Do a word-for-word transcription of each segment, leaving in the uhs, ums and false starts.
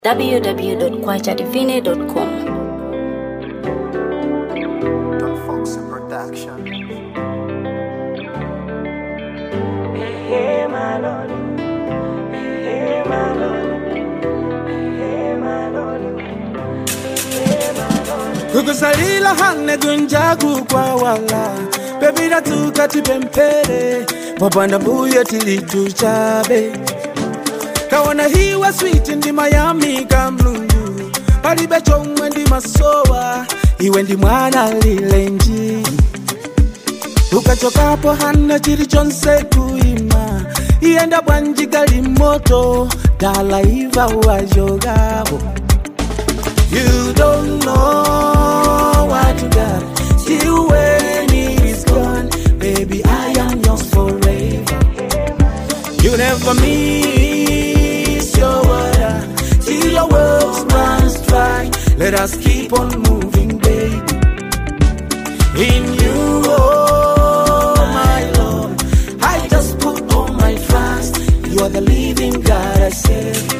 w w w dot kwacha divine dot com. Don Fox Production. Hey, my Lord. Hey, my Lord. Hey, my Lord. Hey, my Lord. Kukusalila hane gunjagu kwa wala Bebida tukati pempere Wabanda mbuye tilitu chabe Kawana hiwa sweet ndi Miami kamlungu Palibe chomwe ndi masowa Iwe ndi mwana lilenji Ukachokapo hana chiri chonse kuima Ienda bwanji gali moto Dala iva wajogabo You don't know what you got Till when it's gone Baby, I am yours forever You never miss your water Till your world runs dry Let us keep on moving, baby In you, oh my Lord I just put all my trust You are the living God I serve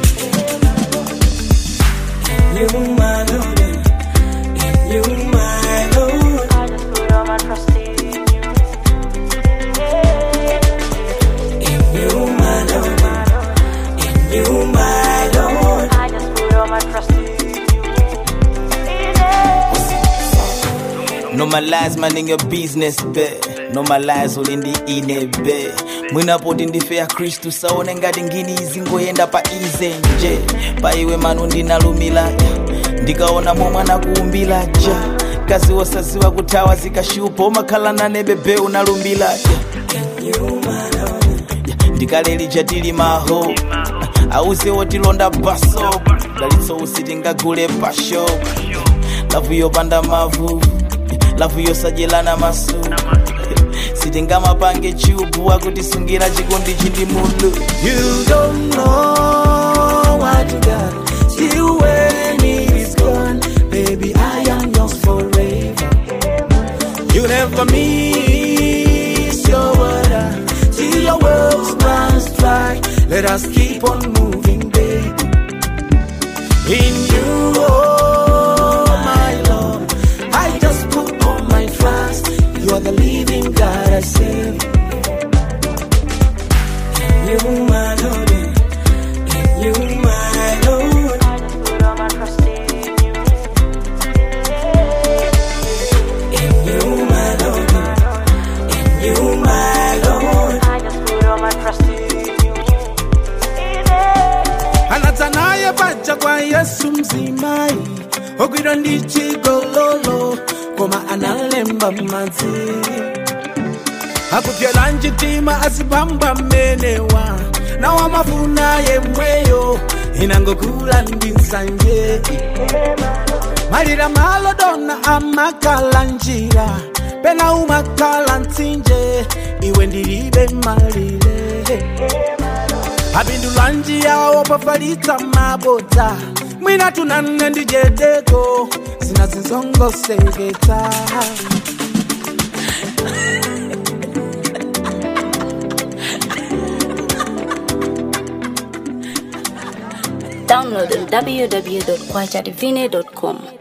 You, my Lord, in you, my Lord. I just put all my trust in you. In you, my Lord, in you, my Lord. I just put all my trust in you. No my lies man in your business be No my lies all in the ine be Mwina poti ndifea Kristu saone ngati ngini izingoyenda pa ize nje Pa iwe manu ndinalumila Ndikaona momwana kuumbila ja Kazi wosaziwa kutawa zikashupo Makala na nebebe unalumbila Ndikaleli jatili maho Auze wotilonda baso Dalitso usitinga gule pasho Lavu yopanda mavu Lavu yosajelana masu Sitinga mapange chubu Wakutisungira chikundi chindi mulu You don't know what you got Till when it's gone Baby, I am yours forever You never miss your water Till your world runs dry Let us keep on moving, baby In you, oh my Lord I just put all my trust You are the living God I serve In you, my Lord In you, my Lord I just put all my trust in you. In you, my Lord In you, my Lord I just put all my trust in you. Anatanaye pacha kwa Yesu mzimai Ogwiro ndichi gololo Koma analemba mazi Hakupyela njitima asibamba menewa Na wamafuna ye mweyo Inangokula ndisanje Malira malodona amakala njira Pena umakala ntinje Iwe ndiribe malile Abindula njia wapafalita mabota Mwina tunane ndijedeko Sina zinzongo segeta Download on w w w dot kwacha divine dot com.